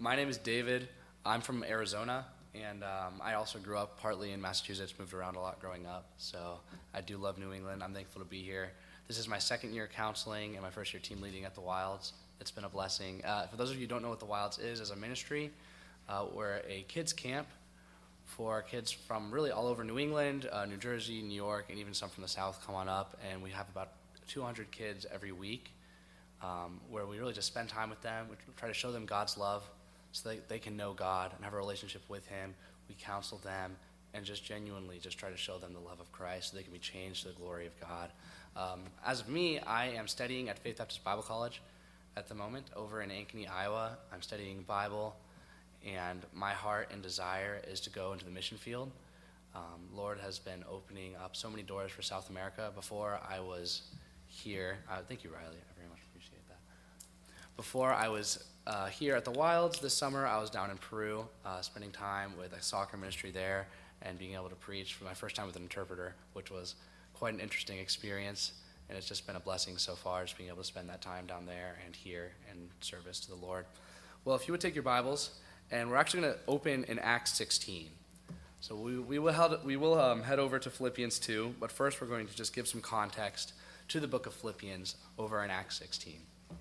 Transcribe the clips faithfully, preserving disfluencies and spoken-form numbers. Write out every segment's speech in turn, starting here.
my name is David. I'm from Arizona, and um, I also grew up partly in Massachusetts, moved around a lot growing up, so I do love New England. I'm thankful to be here. This is my second year counseling and my first year team leading at the Wilds. It's been a blessing. Uh, for those of you who don't know what the Wilds is as a ministry, uh, we're a kids camp for kids from really all over New England, uh, New Jersey, New York, and even some from the South come on up, and we have about two hundred kids every week um, where we really just spend time with them. We try to show them God's love so that they can know God and have a relationship with him. We counsel them and just genuinely just try to show them the love of Christ so they can be changed to the glory of God. Um, as of me, I am studying at Faith Baptist Bible College at the moment over in Ankeny, Iowa. I'm studying Bible, and my heart and desire is to go into the mission field. Um, Lord has been opening up so many doors for South America. Before I was here, uh, thank you, Riley, I very much appreciate that. Before I was uh, here at the Wilds this summer, I was down in Peru, uh, spending time with a soccer ministry there and being able to preach for my first time with an interpreter, which was quite an interesting experience, and it's just been a blessing so far, just being able to spend that time down there and here in service to the Lord. Well, if you would take your Bibles, and we're actually going to open in Acts sixteen. So we, we will, head, we will um, head over to Philippians two, but first we're going to just give some context to the book of Philippians over in Acts sixteen.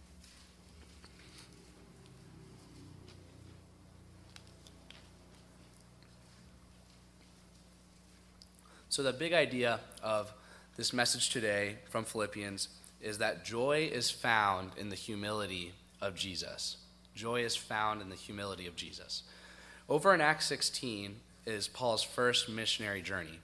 So the big idea of this message today from Philippians is that joy is found in the humility of Jesus. Joy is found in the humility of Jesus. Over in Acts sixteen is Paul's first missionary journey.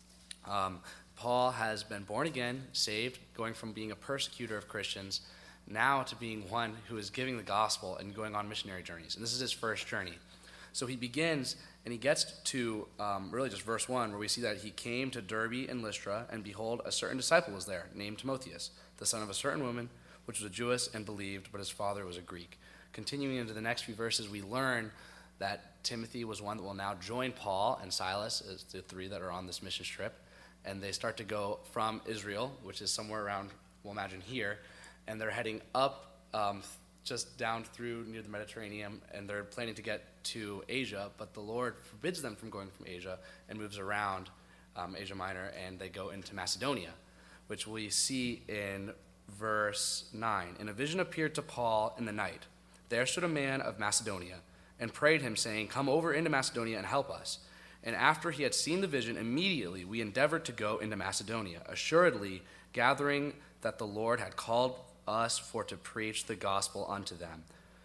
Um, Paul has been born again, saved, going from being a persecutor of Christians now to being one who is giving the gospel and going on missionary journeys. And this is his first journey. So he begins, and he gets to um, really just verse one, where we see that he came to Derbe and Lystra, and behold, a certain disciple was there, named Timotheus, the son of a certain woman, which was a Jewess and believed, but his father was a Greek. Continuing into the next few verses, we learn that Timothy was one that will now join Paul and Silas, as the three that are on this mission trip, and they start to go from Israel, which is somewhere around, we'll imagine here, and they're heading up um, just down through near the Mediterranean, and they're planning to get to Asia, but the Lord forbids them from going from Asia and moves around um, Asia Minor, and they go into Macedonia, which we see in verse nine. And a vision appeared to Paul in the night. There stood a man of Macedonia and prayed him, saying, "Come over into Macedonia and help us." And after he had seen the vision, immediately we endeavored to go into Macedonia, assuredly gathering that the Lord had called us for to preach the gospel unto them.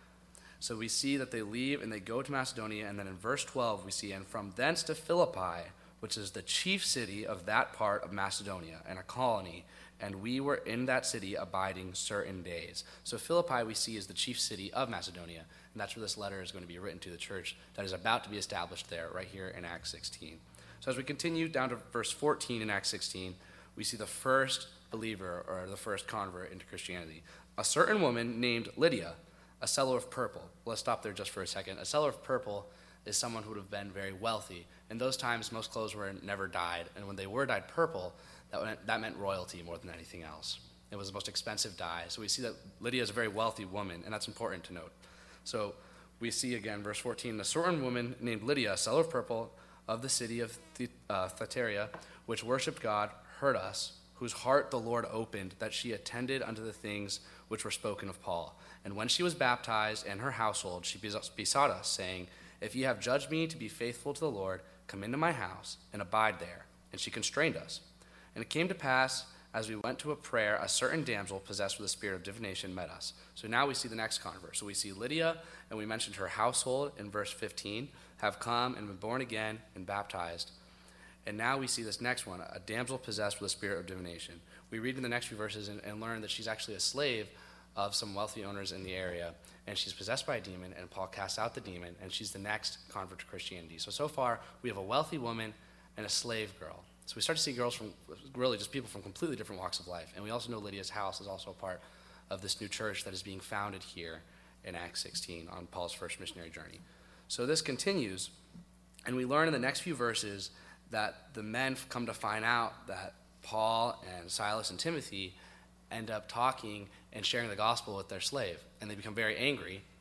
So we see that they leave and they go to Macedonia, and then in verse twelve we see, and from thence to Philippi, which is the chief city of that part of Macedonia, and a colony, and we were in that city abiding certain days. So Philippi we see is the chief city of Macedonia, and that's where this letter is going to be written to the church that is about to be established there, right here in Acts sixteen. So as we continue down to verse fourteen in Acts sixteen, we see the first believer, or the first convert into Christianity. A certain woman named Lydia, a seller of purple. Let's stop there just for a second. A seller of purple is someone who would have been very wealthy. In those times, most clothes were never dyed, and when they were dyed purple, that meant, that meant royalty more than anything else. It was the most expensive dye. So we see that Lydia is a very wealthy woman, and that's important to note. So we see again, verse fourteen, a certain woman named Lydia, a seller of purple of the city of Th- uh, Thyatira, which worshipped God, heard us, whose heart the Lord opened, that she attended unto the things which were spoken of Paul. And when she was baptized and her household, she besought us, saying, If ye have judged me to be faithful to the Lord, come into my house and abide there. And she constrained us. And it came to pass, as we went to a prayer, a certain damsel possessed with a spirit of divination met us. So now we see the next convert. So we see Lydia, and we mentioned her household in verse fifteen, have come and been born again and baptized. And now we see this next one, a damsel possessed with a spirit of divination. We read in the next few verses and, and learn that she's actually a slave of some wealthy owners in the area, and she's possessed by a demon, and Paul casts out the demon, and she's the next convert to Christianity. So, so far, we have a wealthy woman and a slave girl. So we start to see girls from, really just people from completely different walks of life. And we also know Lydia's house is also a part of this new church that is being founded here in Acts sixteen on Paul's first missionary journey. So this continues, and we learn in the next few verses that the men come to find out that Paul and Silas and Timothy end up talking and sharing the gospel with their slave. And they become very angry,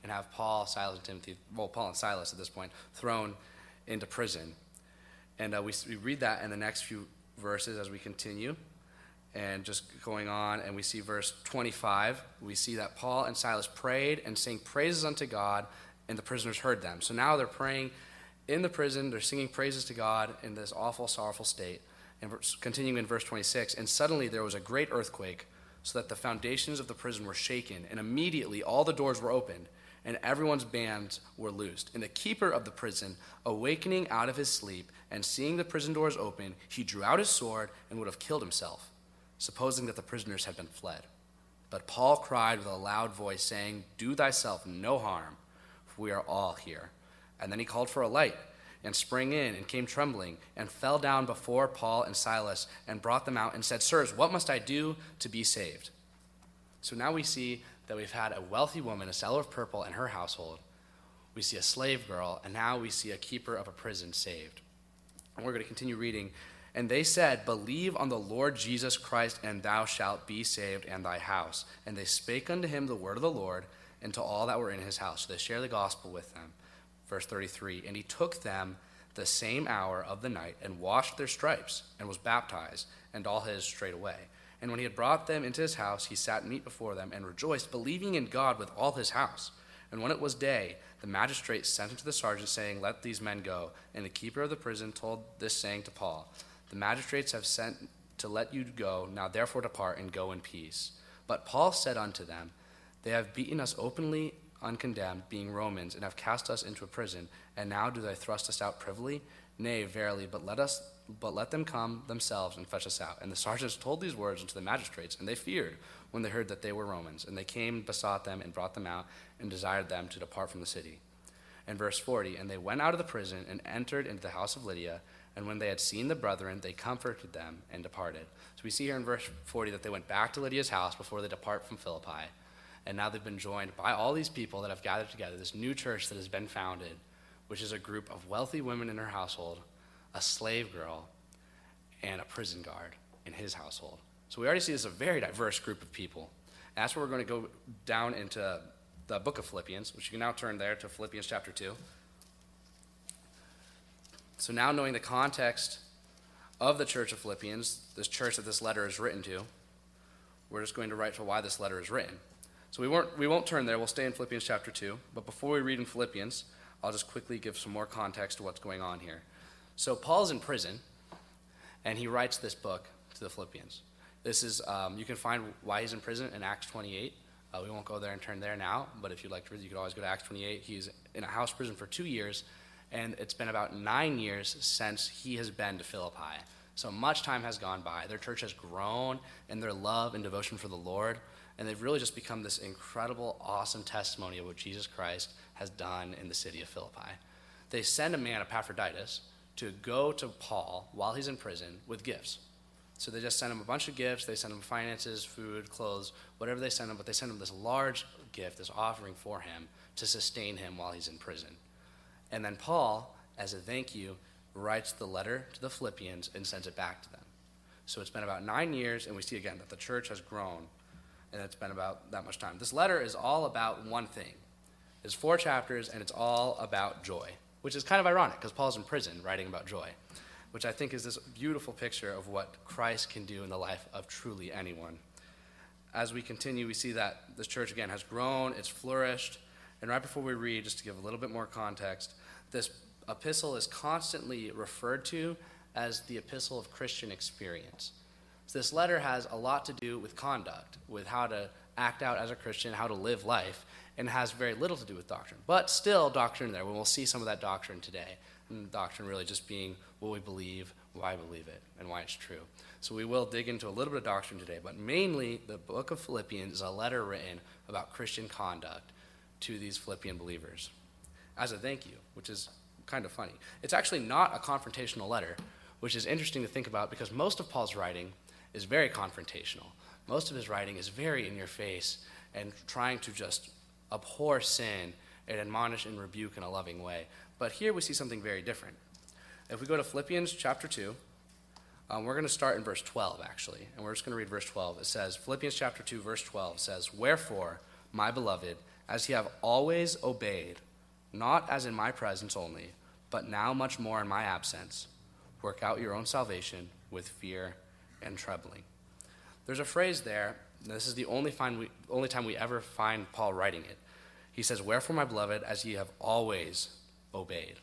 and have Paul, Silas, and Timothy, well, Paul and Silas at this point, thrown into prison. And uh, we, we read that in the next few verses as we continue. And just going on, and we see verse twenty-five, we see that Paul and Silas prayed and sang praises unto God, and the prisoners heard them. So now they're praying in the prison, they're singing praises to God in this awful, sorrowful state. And continuing in verse twenty-six, and suddenly there was a great earthquake, so that the foundations of the prison were shaken, and immediately all the doors were opened, and everyone's bands were loosed. And the keeper of the prison, awakening out of his sleep, and seeing the prison doors open, he drew out his sword and would have killed himself, supposing that the prisoners had been fled. But Paul cried with a loud voice, saying, Do thyself no harm, for we are all here. And then he called for a light, and sprang in, and came trembling, and fell down before Paul and Silas, and brought them out, and said, Sirs, what must I do to be saved? So now we see that we've had a wealthy woman, a seller of purple, and her household. We see a slave girl, and now we see a keeper of a prison saved. And we're going to continue reading. And they said, Believe on the Lord Jesus Christ, and thou shalt be saved, and thy house. And they spake unto him the word of the Lord, and to all that were in his house. So they share the gospel with them. Verse thirty-three, And he took them the same hour of the night, and washed their stripes, and was baptized, and all his straightway. And when he had brought them into his house, he sat meat before them, and rejoiced, believing in God with all his house. And when it was day, the magistrate sent unto the sergeant, saying, Let these men go. And the keeper of the prison told this saying to Paul, The magistrates have sent to let you go. Now therefore depart, and go in peace. But Paul said unto them, They have beaten us openly uncondemned, being Romans, and have cast us into a prison. And now do they thrust us out privily? Nay, verily, but let us, but let them come themselves and fetch us out. And the sergeants told these words unto the magistrates, and they feared when they heard that they were Romans. And they came, besought them, and brought them out, and desired them to depart from the city. And verse forty, And they went out of the prison, and entered into the house of Lydia. And when they had seen the brethren, they comforted them, and departed. So we see here in verse forty that they went back to Lydia's house before they depart from Philippi. And now they've been joined by all these people that have gathered together, this new church that has been founded, which is a group of wealthy women in her household, a slave girl, and a prison guard in his household. So we already see this is a very diverse group of people. And that's where we're going to go down into the book of Philippians, which you can now turn there to Philippians chapter two. So now knowing the context of the church of Philippians, this church that this letter is written to, we're just going to write to why this letter is written. So we won't, we won't turn there. We'll stay in Philippians chapter two. But before we read in Philippians, I'll just quickly give some more context to what's going on here. So Paul's in prison, and he writes this book to the Philippians. This is, um, you can find why he's in prison in Acts twenty-eight. Uh, we won't go there and turn there now, but if you'd like to read, you could always go to Acts twenty-eight. He's in a house prison for two years, and it's been about nine years since he has been to Philippi. So much time has gone by. Their church has grown in their love and devotion for the Lord, and they've really just become this incredible, awesome testimony of what Jesus Christ has done in the city of Philippi. They send a man, Epaphroditus, to go to Paul while he's in prison with gifts. So they just send him a bunch of gifts. They send him finances, food, clothes, whatever they send him, but they send him this large gift, this offering for him to sustain him while he's in prison. And then Paul, as a thank you, writes the letter to the Philippians and sends it back to them. So it's been about nine years, and we see again that the church has grown, and it's been about that much time. This letter is all about one thing. It's four chapters, and it's all about joy, which is kind of ironic because Paul's in prison writing about joy, which I think is this beautiful picture of what Christ can do in the life of truly anyone. As we continue, we see that this church, again, has grown, it's flourished, and right before we read, just to give a little bit more context, this epistle is constantly referred to as the epistle of Christian experience. So this letter has a lot to do with conduct, with how to act out as a Christian, how to live life, and has very little to do with doctrine. But still doctrine there. We'll see some of that doctrine today. And doctrine really just being what we believe, why we believe it, and why it's true. So we will dig into a little bit of doctrine today, but mainly the book of Philippians is a letter written about Christian conduct to these Philippian believers as a thank you, which is kind of funny. It's actually not a confrontational letter, which is interesting to think about because most of Paul's writing is very confrontational. Most of his writing is very in your face and trying to just abhor sin and admonish and rebuke in a loving way. But here we see something very different. If we go to Philippians chapter two, um, we're going to start in verse twelve, actually. And we're just going to read verse twelve. It says, Philippians chapter two, verse twelve says, Wherefore, my beloved, as ye have always obeyed, not as in my presence only, but now much more in my absence. Work out your own salvation with fear and trembling. There's a phrase there, this is the only, find we, only time we ever find Paul writing it. He says, wherefore, my beloved, as ye have always obeyed.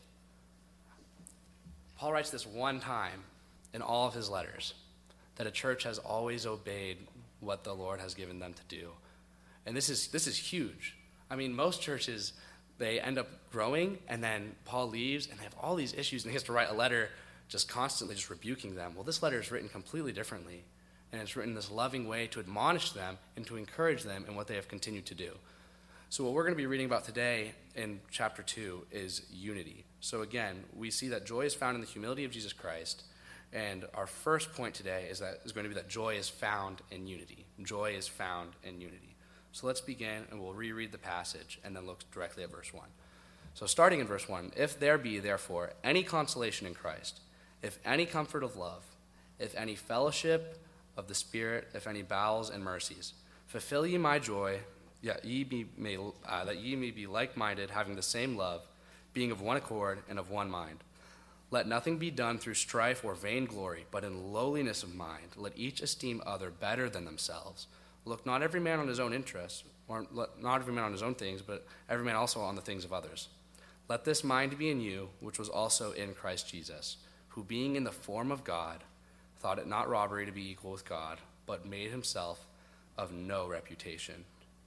Paul writes this one time in all of his letters, that a church has always obeyed what the Lord has given them to do. And this is this is huge. I mean, most churches, they end up growing, and then Paul leaves, and they have all these issues, and he has to write a letter just constantly just rebuking them. Well, this letter is written completely differently, and it's written in this loving way to admonish them and to encourage them in what they have continued to do. So what we're going to be reading about today in chapter two is unity. So again, we see that joy is found in the humility of Jesus Christ, and our first point today is that is going to be that joy is found in unity. Joy is found in unity. So let's begin, and we'll reread the passage and then look directly at verse one. So starting in verse one, if there be, therefore, any consolation in Christ, if any comfort of love, if any fellowship of the Spirit, if any bowels and mercies, fulfill ye my joy, yeah, ye be may, uh, that ye may be like-minded, having the same love, being of one accord and of one mind. Let nothing be done through strife or vainglory, but in lowliness of mind. Let each esteem other better than themselves. Look not every man on his own interests, or not every man on his own things, but every man also on the things of others. Let this mind be in you, which was also in Christ Jesus, who being in the form of God, thought it not robbery to be equal with God, but made himself of no reputation,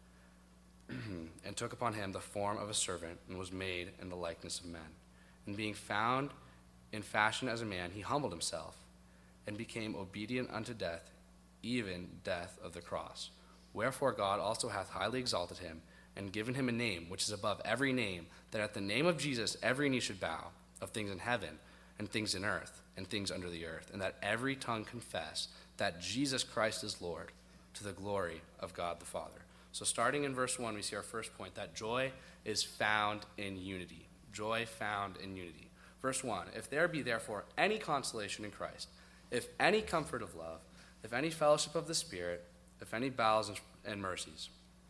and took upon him the form of a servant, and was made in the likeness of men. And being found in fashion as a man, he humbled himself, and became obedient unto death, even death of the cross. Wherefore God also hath highly exalted him, and given him a name which is above every name, that at the name of Jesus every knee should bow, of things in heaven, and things in earth, and things under the earth, and that every tongue confess that Jesus Christ is Lord, to the glory of God the Father. So starting in verse one, we see our first point, that joy is found in unity. Joy found in unity. Verse one, if there be therefore any consolation in Christ, if any comfort of love, if any fellowship of the Spirit, if any bowels and mercies.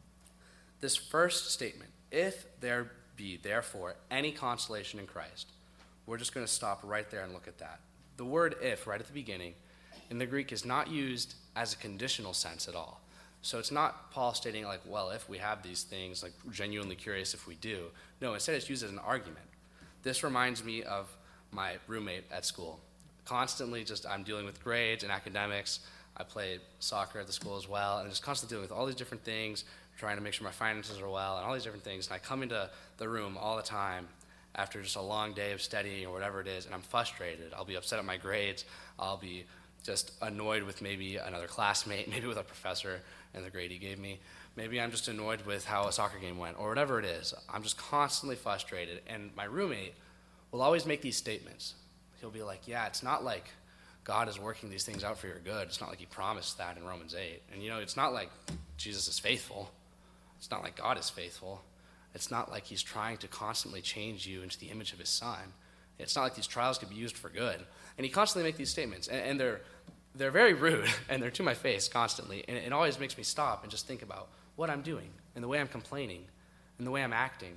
This first statement, if there be therefore any consolation in Christ, we're just going to stop right there and look at that. The word if, right at the beginning, in the Greek is not used as a conditional sense at all. So it's not Paul stating like, well, if we have these things, like genuinely curious if we do. No, instead it's used as an argument. This reminds me of my roommate at school. Constantly just, I'm dealing with grades and academics. I play soccer at the school as well, and just constantly dealing with all these different things, trying to make sure my finances are well, and all these different things. And I come into the room all the time after just a long day of studying or whatever it is, and I'm frustrated. I'll be upset at my grades. I'll be just annoyed with maybe another classmate, maybe with a professor and the grade he gave me. Maybe I'm just annoyed with how a soccer game went, or whatever it is. I'm just constantly frustrated, and my roommate will always make these statements. He'll be like, yeah, it's not like God is working these things out for your good. It's not like he promised that in Romans eight. And, you know, it's not like Jesus is faithful. It's not like God is faithful. It's not like he's trying to constantly change you into the image of his son. It's not like these trials could be used for good. And he constantly makes these statements, and, and they're they're very rude, and they're to my face constantly. And it always makes me stop and just think about what I'm doing and the way I'm complaining and the way I'm acting.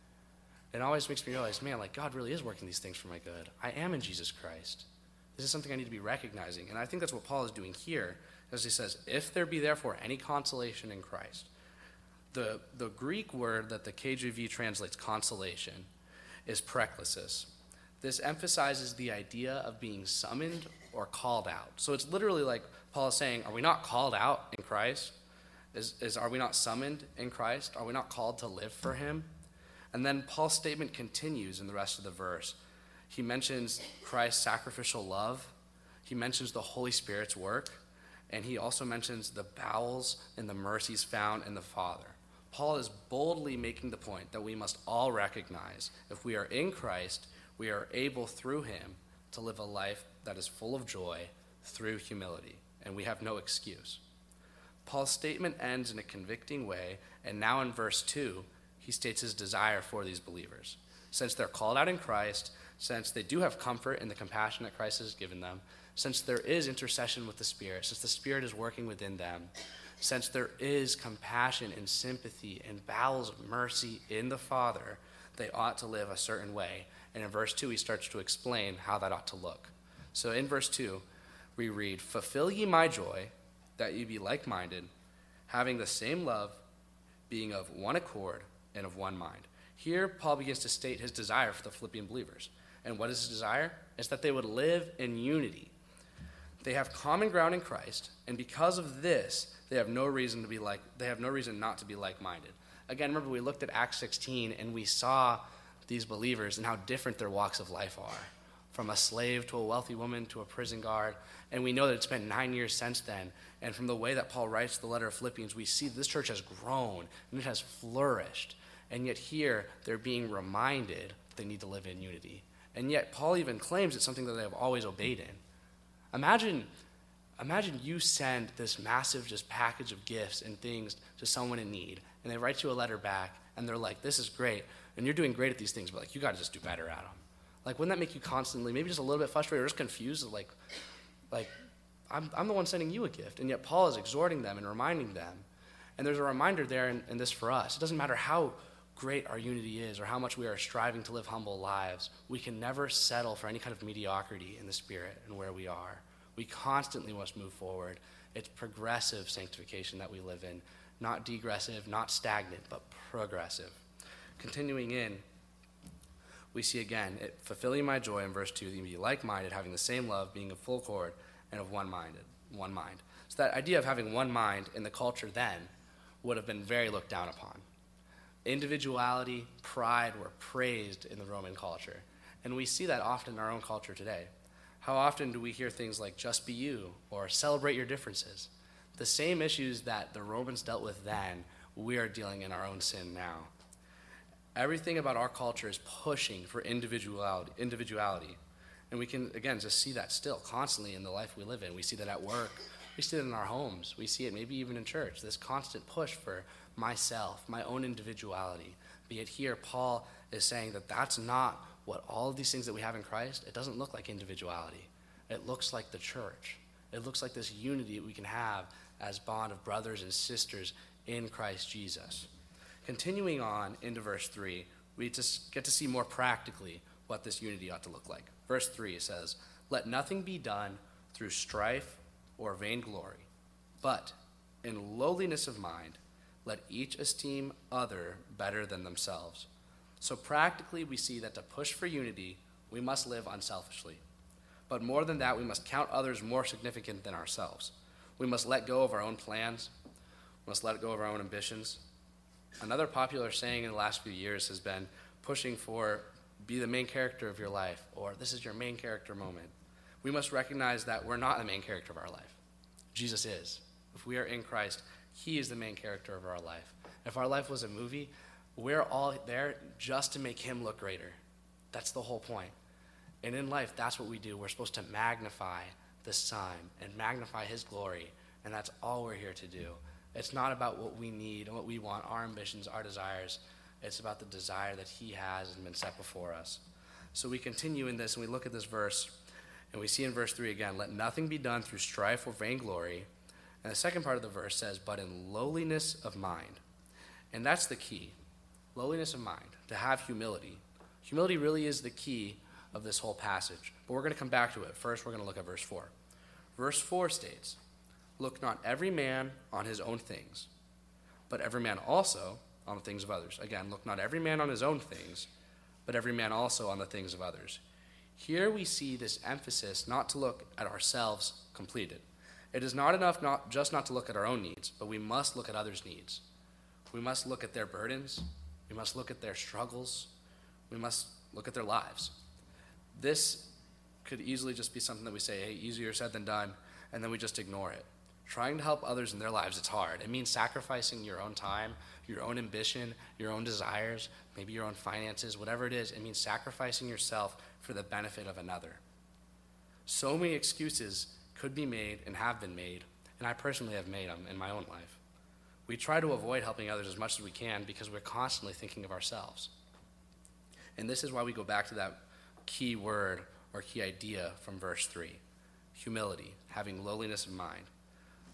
It always makes me realize, man, like God really is working these things for my good. I am in Jesus Christ. This is something I need to be recognizing. And I think that's what Paul is doing here, as he says, if there be therefore any consolation in Christ. The, the Greek word that the K J V translates consolation is paraklesis. This emphasizes the idea of being summoned or called out. So it's literally like Paul is saying, are we not called out in Christ? Is, is are we not summoned in Christ? Are we not called to live for him? And then Paul's statement continues in the rest of the verse. He mentions Christ's sacrificial love. He mentions the Holy Spirit's work. And he also mentions the bowels and the mercies found in the Father. Paul is boldly making the point that we must all recognize if we are in Christ, we are able through him to live a life that is full of joy through humility, and we have no excuse. Paul's statement ends in a convicting way, and now in verse two, he states his desire for these believers. Since they're called out in Christ, since they do have comfort in the compassion that Christ has given them, since there is intercession with the Spirit, since the Spirit is working within them, Since there is compassion and sympathy and bowels of mercy in the Father, they ought to live a certain way. And in verse two, he starts to explain how that ought to look. So in verse two, we read, "Fulfill ye my joy, that ye be like-minded, having the same love, being of one accord and of one mind." Here, Paul begins to state his desire for the Philippian believers. And what is his desire? It's that they would live in unity. They have common ground in Christ, and because of this, they have no reason to be like, they have no reason not to be like-minded. Again, remember we looked at Acts sixteen, and we saw these believers and how different their walks of life are. From a slave to a wealthy woman to a prison guard. And we know that it's been nine years since then. And from the way that Paul writes the letter of Philippians, we see this church has grown and it has flourished. And yet here, they're being reminded they need to live in unity. And yet Paul even claims it's something that they have always obeyed in. Imagine, imagine you send this massive just package of gifts and things to someone in need. And they write you a letter back and they're like, "This is great. And you're doing great at these things, but like, you got to just do better at them." Like, wouldn't that make you constantly, maybe just a little bit frustrated or just confused? Like, like I'm, I'm the one sending you a gift. And yet Paul is exhorting them and reminding them. And there's a reminder there in, in this for us. It doesn't matter how great our unity is or how much we are striving to live humble lives. We can never settle for any kind of mediocrity in the spirit and where we are. We constantly must move forward. It's progressive sanctification that we live in. Not degressive, not stagnant, but progressive. Continuing in, we see again, it, fulfilling my joy in verse two, that you be like-minded, having the same love, being of full accord, and of one-minded, one mind. So that idea of having one mind in the culture then would have been very looked down upon. Individuality, pride were praised in the Roman culture. And we see that often in our own culture today. How often do we hear things like, "Just be you," or "Celebrate your differences"? The same issues that the Romans dealt with then, we are dealing in our own sin now. Everything about our culture is pushing for individuality, individuality. And we can, again, just see that still constantly in the life we live in. We see that at work. We see it in our homes. We see it maybe even in church, this constant push for myself, my own individuality. But yet here, Paul is saying that that's not what all of these things that we have in Christ, it doesn't look like individuality. It looks like the church. It looks like this unity that we can have as bond of brothers and sisters in Christ Jesus. Continuing on into verse three, we just get to see more practically what this unity ought to look like. Verse three says, "Let nothing be done through strife or vainglory, but in lowliness of mind, let each esteem other better than themselves." So practically we see that to push for unity, we must live unselfishly. But more than that, we must count others more significant than ourselves. We must let go of our own plans. We must let go of our own ambitions. Another popular saying in the last few years has been pushing for be the main character of your life, or this is your main character moment. We must recognize that we're not the main character of our life. Jesus is. If we are in Christ, he is the main character of our life. If our life was a movie, we're all there just to make him look greater. That's the whole point. And in life, that's what we do. We're supposed to magnify the Son and magnify his glory, and that's all we're here to do. It's not about what we need and what we want, our ambitions, our desires. It's about the desire that he has and been set before us. So we continue in this, and we look at this verse, and we see in verse three again, "Let nothing be done through strife or vainglory." And the second part of the verse says, "But in lowliness of mind." And that's the key. Lowliness of mind, to have humility. Humility really is the key of this whole passage. But we're going to come back to it. First, we're going to look at verse four. Verse four states, "Look not every man on his own things, but every man also on the things of others." Again, look not every man on his own things, but every man also on the things of others. Here we see this emphasis not to look at ourselves completed. It is not enough not just not to look at our own needs, but we must look at others' needs. We must look at their burdens. We must look at their struggles. We must look at their lives. This could easily just be something that we say, hey, easier said than done, and then we just ignore it. Trying to help others in their lives, it's hard. It means sacrificing your own time, your own ambition, your own desires, maybe your own finances, whatever it is. It means sacrificing yourself for the benefit of another. So many excuses could be made and have been made, and I personally have made them in my own life. We try to avoid helping others as much as we can because we're constantly thinking of ourselves. And this is why we go back to that key word or key idea from verse three, humility, having lowliness of mind.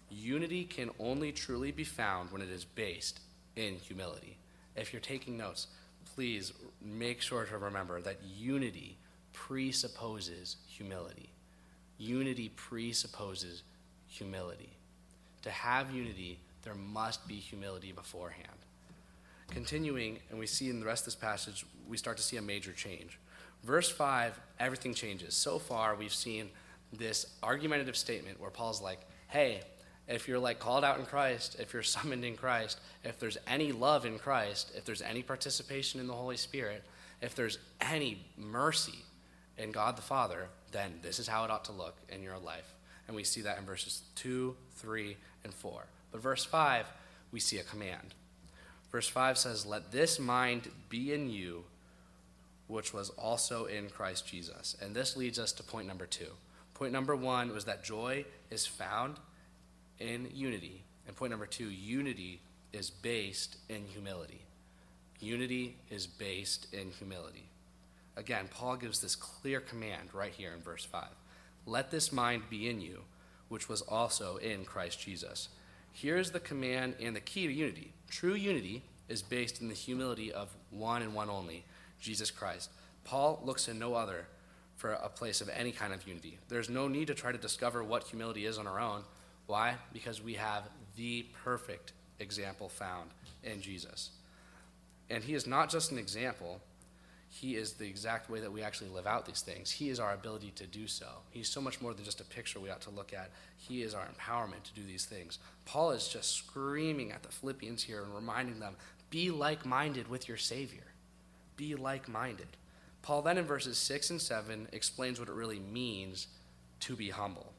Unity can only truly be found when it is based in humility. If you're taking notes, please make sure to remember that unity presupposes humility. Unity presupposes humility. To have unity, there must be humility beforehand. Continuing, and we see in the rest of this passage, we start to see a major change. Verse five, everything changes. So far, we've seen this argumentative statement where Paul's like, hey, if you're like called out in Christ, if you're summoned in Christ, if there's any love in Christ, if there's any participation in the Holy Spirit, if there's any mercy in God the Father, then this is how it ought to look in your life. And we see that in verses two, three, and four. But verse five, we see a command. Verse five says, let this mind be in you, which was also in Christ Jesus. And this leads us to point number two. Point number one was that joy is found in unity. And point number two, unity is based in humility. Unity is based in humility. Again, Paul gives this clear command right here in verse five. Let this mind be in you, which was also in Christ Jesus. Here's the command and the key to unity. True unity is based in the humility of one and one only, Jesus Christ. Paul looks to no other for a place of any kind of unity. There's no need to try to discover what humility is on our own. Why? Because we have the perfect example found in Jesus. And he is not just an example. He is the exact way that we actually live out these things. He is our ability to do so. He's so much more than just a picture we ought to look at. He is our empowerment to do these things. Paul is just screaming at the Philippians here and reminding them, be like-minded with your Savior. Be like-minded. Paul then in verses six and seven explains what it really means to be humble.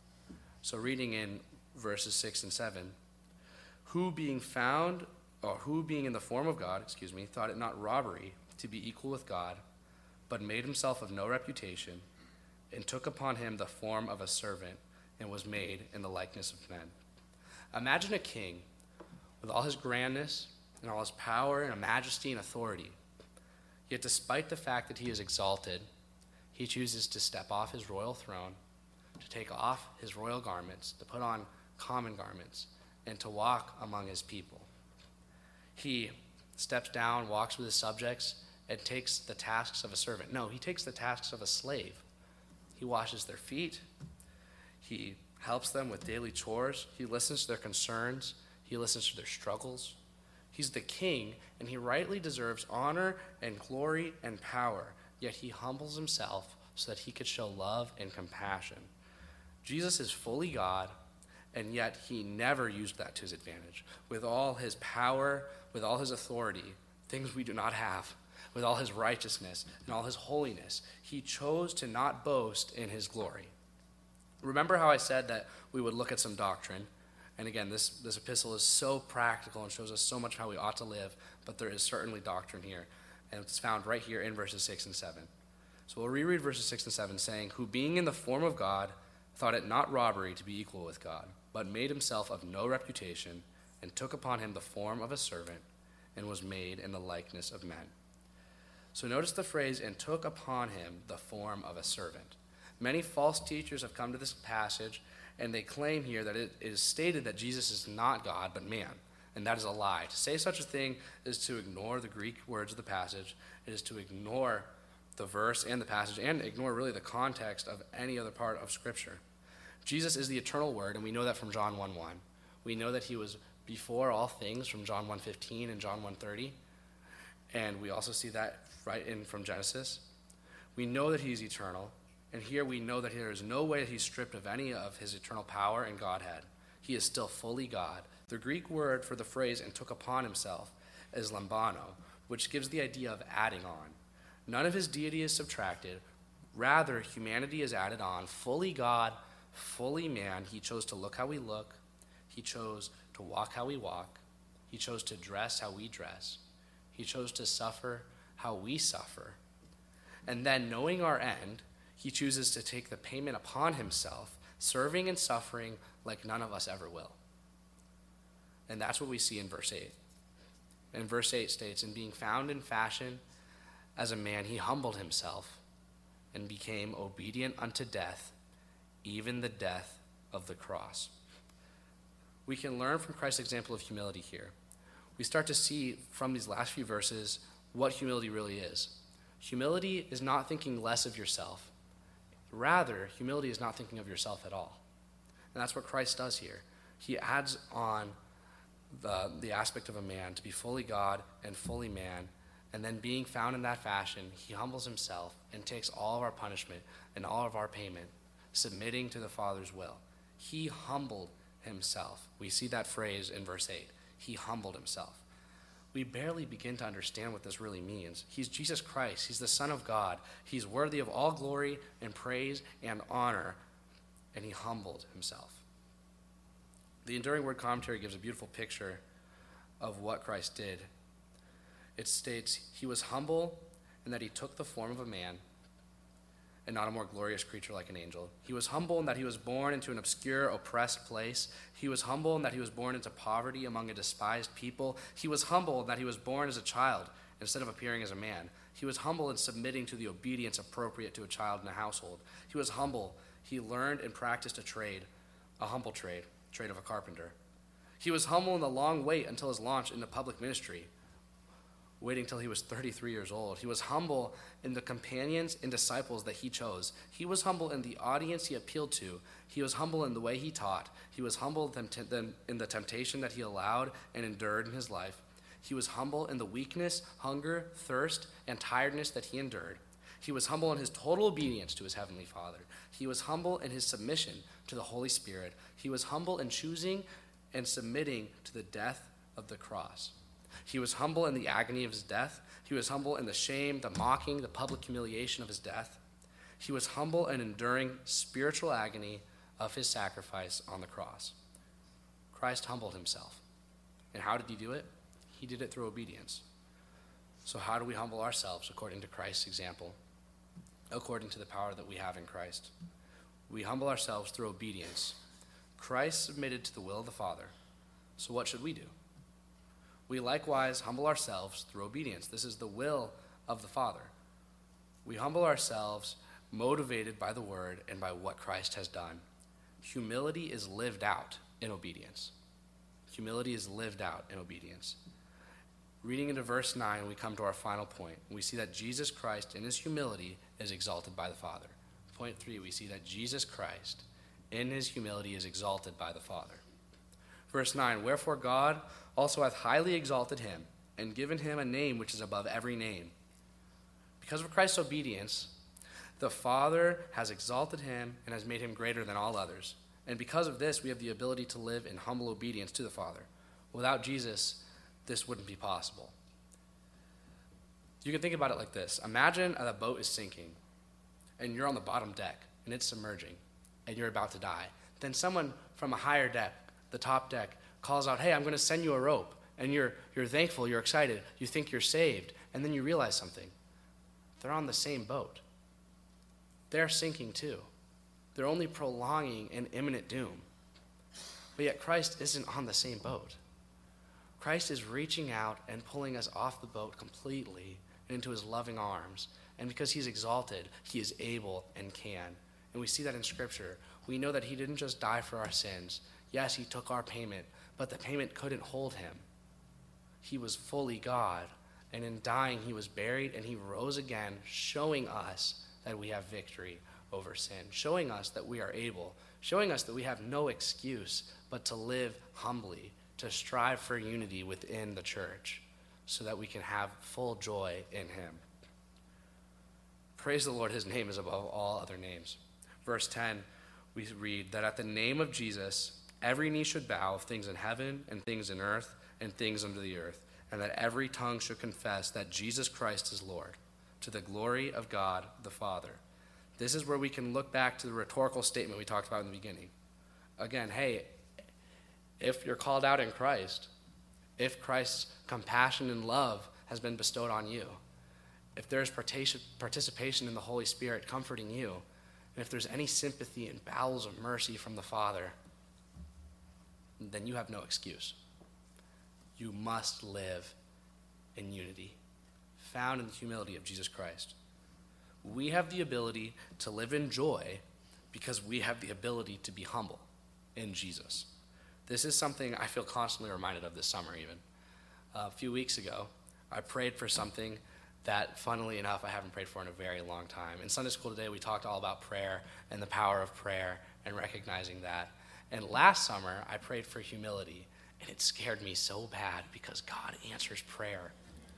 So reading in verses six and seven, who being found, or who being in the form of God, excuse me, thought it not robbery to be equal with God, but made himself of no reputation, and took upon him the form of a servant, and was made in the likeness of men. Imagine a king with all his grandness and all his power and majesty and authority. Yet despite the fact that he is exalted, he chooses to step off his royal throne, to take off his royal garments, to put on common garments, and to walk among his people. He steps down, walks with his subjects, and takes the tasks of a servant. No, he takes the tasks of a slave. He washes their feet. He helps them with daily chores. He listens to their concerns. He listens to their struggles. He's the king, and he rightly deserves honor and glory and power, yet he humbles himself so that he could show love and compassion. Jesus is fully God, and yet he never used that to his advantage. With all his power, with all his authority, things we do not have, with all his righteousness and all his holiness, he chose to not boast in his glory. Remember how I said that we would look at some doctrine? And again, this, this epistle is so practical and shows us so much how we ought to live, but there is certainly doctrine here, and it's found right here in verses six and seven. So we'll reread verses six and seven, saying, who being in the form of God, thought it not robbery to be equal with God, but made himself of no reputation, and took upon him the form of a servant, and was made in the likeness of men. So notice the phrase, and took upon him the form of a servant. Many false teachers have come to this passage, and they claim here that it is stated that Jesus is not God, but man. And that is a lie. To say such a thing is to ignore the Greek words of the passage. It is to ignore the verse and the passage, and ignore really the context of any other part of Scripture. Jesus is the eternal Word, and we know that from John one one. We know that he was before all things from John one fifteen and John one thirty. And we also see that right in from Genesis. We know that he's eternal. And here we know that there is no way that he's stripped of any of his eternal power and Godhead. He is still fully God. The Greek word for the phrase, and took upon himself, is lambano, which gives the idea of adding on. None of his deity is subtracted. Rather, humanity is added on. Fully God, fully man. He chose to look how we look. He chose to walk how we walk. He chose to dress how we dress. He chose to suffer how we suffer. And then, knowing our end, he chooses to take the payment upon himself, serving and suffering like none of us ever will. And that's what we see in verse eight. And verse eight states, and being found in fashion as a man, he humbled himself and became obedient unto death, even the death of the cross. we can learn from Christ's example of humility here. We start to see from these last few verses what humility really is. Humility is not thinking less of yourself. Rather, humility is not thinking of yourself at all. And that's what Christ does here. He adds on the, the aspect of a man to be fully God and fully man, and then being found in that fashion, he humbles himself and takes all of our punishment and all of our payment, submitting to the Father's will. He humbled himself. We see that phrase in verse eight. He humbled himself. We barely begin to understand what this really means. He's Jesus Christ. He's the Son of God. He's worthy of all glory and praise and honor, and he humbled himself. The Enduring Word Commentary gives a beautiful picture of what Christ did. It states, he was humble in that he took the form of a man and not a more glorious creature like an angel. He was humble in that he was born into an obscure, oppressed place. He was humble in that he was born into poverty among a despised people. He was humble in that he was born as a child instead of appearing as a man. He was humble in submitting to the obedience appropriate to a child in a household. He was humble. He learned and practiced a trade, a humble trade, trade of a carpenter. He was humble in the long wait until his launch into public ministry, waiting till he was thirty-three years old. He was humble in the companions and disciples that he chose. He was humble in the audience he appealed to. He was humble in the way he taught. He was humble in the temptation that he allowed and endured in his life. He was humble in the weakness, hunger, thirst, and tiredness that he endured. He was humble in his total obedience to his heavenly Father. He was humble in his submission to the Holy Spirit. He was humble in choosing and submitting to the death of the cross. He was humble in the agony of his death. He was humble in the shame, the mocking, the public humiliation of his death. He was humble in enduring spiritual agony of his sacrifice on the cross. Christ humbled himself. And how did he do it? He did it through obedience. So how do we humble ourselves according to Christ's example? According to the power that we have in Christ. We humble ourselves through obedience. Christ submitted to the will of the Father. So what should we do? We likewise humble ourselves through obedience. This is the will of the Father. We humble ourselves motivated by the word and by what Christ has done. Humility is lived out in obedience. Humility is lived out in obedience. Reading into verse nine, we come to our final point. We see that Jesus Christ in his humility is exalted by the Father. Point three, we see that Jesus Christ in his humility is exalted by the Father. Verse nine, wherefore God also hath highly exalted him, and given him a name which is above every name. Because of Christ's obedience, the Father has exalted him and has made him greater than all others. And because of this, we have the ability to live in humble obedience to the Father. Without Jesus, this wouldn't be possible. You can think about it like this. Imagine a boat is sinking, and you're on the bottom deck, and it's submerging, and you're about to die. Then someone from a higher deck, the top deck, calls out, hey, I'm going to send you a rope. And you're you're thankful, you're excited, you think you're saved, and then you realize something. They're on the same boat. They're sinking too. They're only prolonging an imminent doom. But yet Christ isn't on the same boat. Christ is reaching out and pulling us off the boat completely and into his loving arms. And because he's exalted, he is able and can. And we see that in Scripture. We know that he didn't just die for our sins. Yes, he took our payment, but the payment couldn't hold him. He was fully God, and in dying he was buried, and he rose again, showing us that we have victory over sin, showing us that we are able, showing us that we have no excuse but to live humbly, to strive for unity within the church, so that we can have full joy in him. Praise the Lord, his name is above all other names. Verse ten, we read that at the name of Jesus, every knee should bow of things in heaven and things in earth and things under the earth, and that every tongue should confess that Jesus Christ is Lord, to the glory of God the Father. This is where we can look back to the rhetorical statement we talked about in the beginning. Again, hey, if you're called out in Christ, if Christ's compassion and love has been bestowed on you, if there's participation in the Holy Spirit comforting you, and if there's any sympathy and bowels of mercy from the Father, then you have no excuse. You must live in unity, found in the humility of Jesus Christ. We have the ability to live in joy because we have the ability to be humble in Jesus. This is something I feel constantly reminded of this summer even. Uh, a few weeks ago, I prayed for something that, funnily enough, I haven't prayed for in a very long time. In Sunday school today, we talked all about prayer and the power of prayer and recognizing that. And last summer, I prayed for humility, and it scared me so bad because God answers prayer.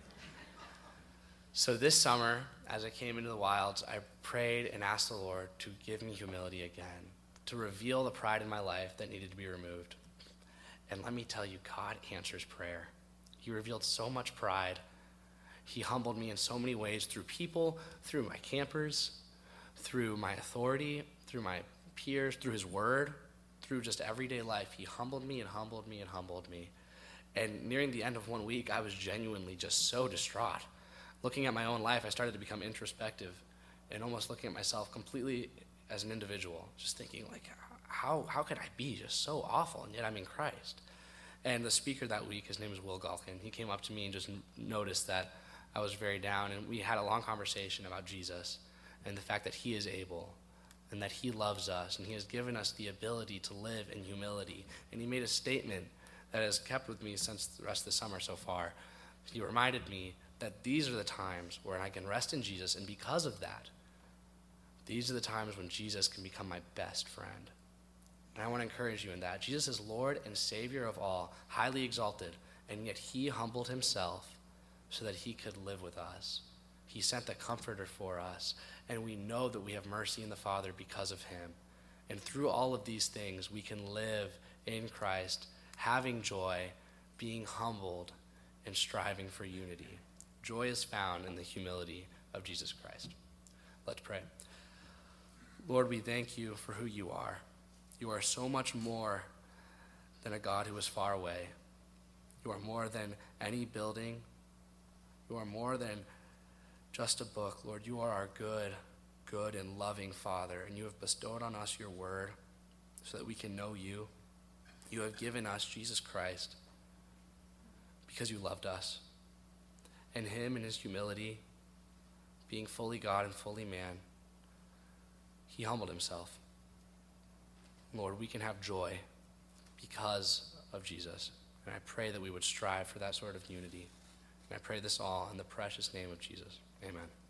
So this summer, as I came into the wilds, I prayed and asked the Lord to give me humility again, to reveal the pride in my life that needed to be removed. And let me tell you, God answers prayer. He revealed so much pride. He humbled me in so many ways through people, through my campers, through my authority, through my peers, through his word, through just everyday life. He humbled me and humbled me and humbled me. And nearing the end of one week, I was genuinely just so distraught. Looking at my own life, I started to become introspective and almost looking at myself completely as an individual, just thinking, like, how how could I be just so awful, and yet I'm in Christ? And the speaker that week, his name is Will Galkin, he came up to me and just noticed that I was very down, and we had a long conversation about Jesus and the fact that he is able and that he loves us, and he has given us the ability to live in humility. And he made a statement that has kept with me since the rest of the summer so far. He reminded me that these are the times where I can rest in Jesus, and because of that, these are the times when Jesus can become my best friend. And I want to encourage you in that. Jesus is Lord and Savior of all, highly exalted, and yet he humbled himself so that he could live with us. He sent the Comforter for us, and we know that we have mercy in the Father because of him. And through all of these things, we can live in Christ, having joy, being humbled, and striving for unity. Joy is found in the humility of Jesus Christ. Let's pray. Lord, we thank you for who you are. You are so much more than a God who is far away. You are more than any building. You are more than just a book. Lord, you are our good, good and loving Father, and you have bestowed on us your word so that we can know you. You have given us Jesus Christ because you loved us. And him in his humility, being fully God and fully man, he humbled himself. Lord, we can have joy because of Jesus. And I pray that we would strive for that sort of unity. And I pray this all in the precious name of Jesus. Amen.